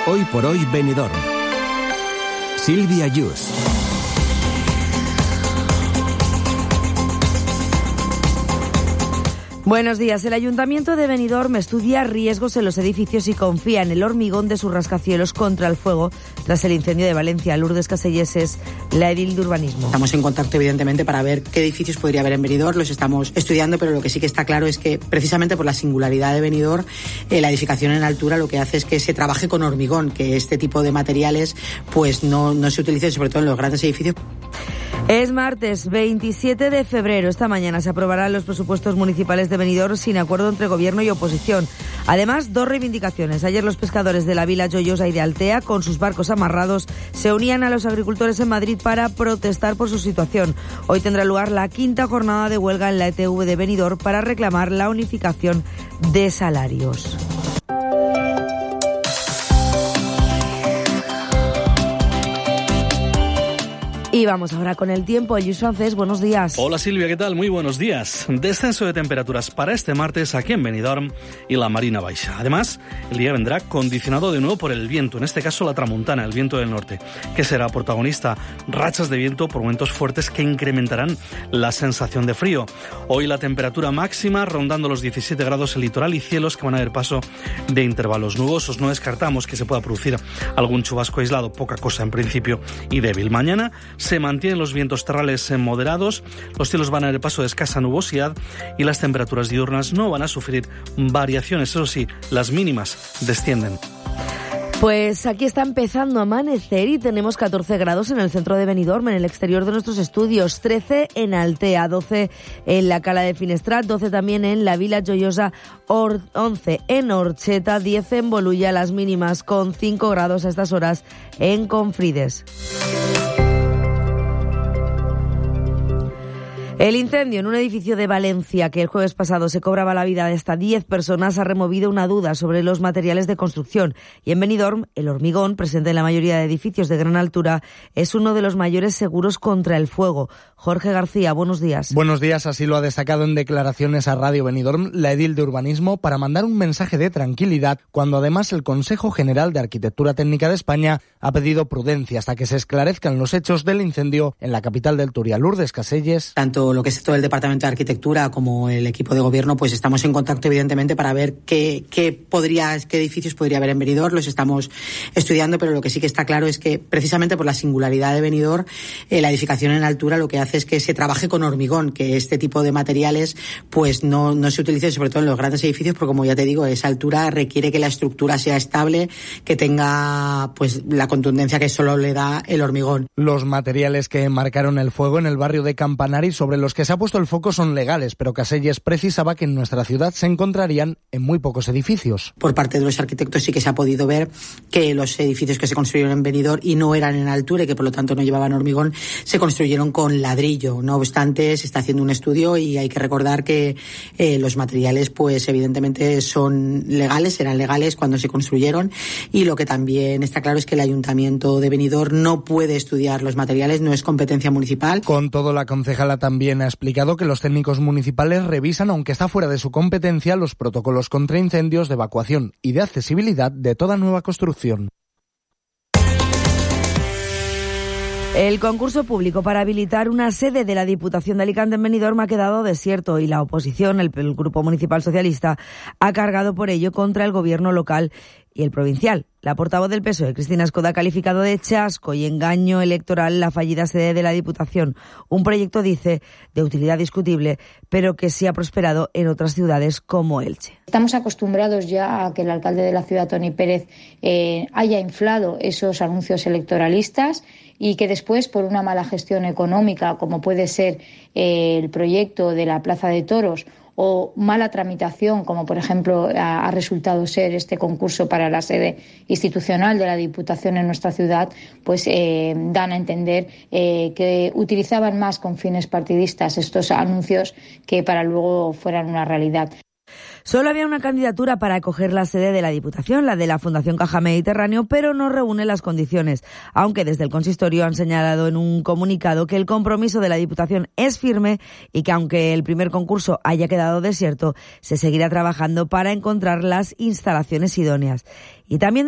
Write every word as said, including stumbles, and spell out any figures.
Hoy por hoy Benidorm. Silvia Yus. Buenos días. El Ayuntamiento de Benidorm estudia riesgos en los edificios y confía en el hormigón de sus rascacielos contra el fuego tras el incendio de Valencia. Lourdes Caselles es la edil de urbanismo. Estamos en contacto, evidentemente, para ver qué edificios podría haber en Benidorm. Los estamos estudiando, pero lo que sí que está claro es que, precisamente por la singularidad de Benidorm, eh, la edificación en altura lo que hace es que se trabaje con hormigón, que este tipo de materiales pues no, no se utilicen, sobre todo en los grandes edificios. Es martes veintisiete de febrero. Esta mañana se aprobarán los presupuestos municipales de Benidorm sin acuerdo entre gobierno y oposición. Además, dos reivindicaciones. Ayer los pescadores de la Vila Joyosa y de Altea, con sus barcos amarrados, se unían a los agricultores en Madrid para protestar por su situación. Hoy tendrá lugar la quinta jornada de huelga en la E T V de Benidorm para reclamar la unificación de salarios. Y vamos ahora con el tiempo. Luis Francés, buenos días. Hola Silvia, ¿qué tal? Muy buenos días. Descenso de temperaturas para este martes aquí en Benidorm y la Marina Baixa. Además, el día vendrá condicionado de nuevo por el viento, en este caso la tramuntana, el viento del norte, que será protagonista. Rachas de viento por momentos fuertes que incrementarán la sensación de frío. Hoy la temperatura máxima rondando los diecisiete grados en litoral y cielos que van a ver paso de intervalos nubosos. No descartamos que se pueda producir algún chubasco aislado, poca cosa en principio y débil. Mañana se mantienen los vientos terrales moderados, los cielos van a ver paso de escasa nubosidad y las temperaturas diurnas no van a sufrir variaciones. Eso sí, las mínimas descienden. Pues aquí está empezando a amanecer y tenemos catorce grados en el centro de Benidorm, en el exterior de nuestros estudios, trece en Altea, doce en la Cala de Finestrat, doce también en la Vila Joyosa, once en Orcheta, diez en Bolulla, las mínimas con cinco grados a estas horas en Confrides. El incendio en un edificio de Valencia que el jueves pasado se cobraba la vida de hasta diez personas ha removido una duda sobre los materiales de construcción. Y en Benidorm, el hormigón, presente en la mayoría de edificios de gran altura, es uno de los mayores seguros contra el fuego. Jorge García, buenos días. Buenos días, así lo ha destacado en declaraciones a Radio Benidorm la edil de urbanismo para mandar un mensaje de tranquilidad cuando además el Consejo General de Arquitectura Técnica de España ha pedido prudencia hasta que se esclarezcan los hechos del incendio en la capital del Turia. Lourdes Caselles. Tanto lo que es todo el Departamento de Arquitectura como el equipo de gobierno, pues estamos en contacto evidentemente para ver qué, qué podría, qué edificios podría haber en Benidorm. Los estamos estudiando, pero lo que sí que está claro es que precisamente por la singularidad de Benidorm, eh, la edificación en altura lo que hace es que se trabaje con hormigón, que este tipo de materiales pues no, no se utilicen, sobre todo en los grandes edificios, porque como ya te digo, esa altura requiere que la estructura sea estable, que tenga pues la contundencia que solo le da el hormigón. Los materiales que marcaron el fuego en el barrio de Campanari, sobre los que se ha puesto el foco, son legales, pero Caselles precisaba que en nuestra ciudad se encontrarían en muy pocos edificios. Por parte de los arquitectos sí que se ha podido ver que los edificios que se construyeron en Benidorm y no eran en altura y que por lo tanto no llevaban hormigón, se construyeron con ladrillo. No obstante, se está haciendo un estudio y hay que recordar que eh, los materiales pues evidentemente son legales, eran legales cuando se construyeron, y lo que también está claro es que el Ayuntamiento de Benidorm no puede estudiar los materiales, no es competencia municipal. Con todo, la concejala también ha explicado que los técnicos municipales revisan, aunque está fuera de su competencia, los protocolos contra incendios, de evacuación y de accesibilidad de toda nueva construcción. El concurso público para habilitar una sede de la Diputación de Alicante en Benidorm ha quedado desierto y la oposición, el, el Grupo Municipal Socialista, ha cargado por ello contra el gobierno local y el provincial. La portavoz del P S O E, Cristina Escoda, ha calificado de chasco y engaño electoral la fallida sede de la Diputación. Un proyecto, dice, de utilidad discutible, pero que sí ha prosperado en otras ciudades como Elche. Estamos acostumbrados ya a que el alcalde de la ciudad, Toni Pérez, eh, haya inflado esos anuncios electoralistas y que después, por una mala gestión económica, como puede ser eh, el proyecto de la Plaza de Toros, o mala tramitación, como por ejemplo ha, ha resultado ser este concurso para la sede institucional de la Diputación en nuestra ciudad, pues eh, dan a entender eh, que utilizaban más con fines partidistas estos anuncios que para luego fueran una realidad. Solo había una candidatura para acoger la sede de la Diputación, la de la Fundación Caja Mediterráneo, pero no reúne las condiciones, aunque desde el consistorio han señalado en un comunicado que el compromiso de la Diputación es firme y que aunque el primer concurso haya quedado desierto, se seguirá trabajando para encontrar las instalaciones idóneas. Y también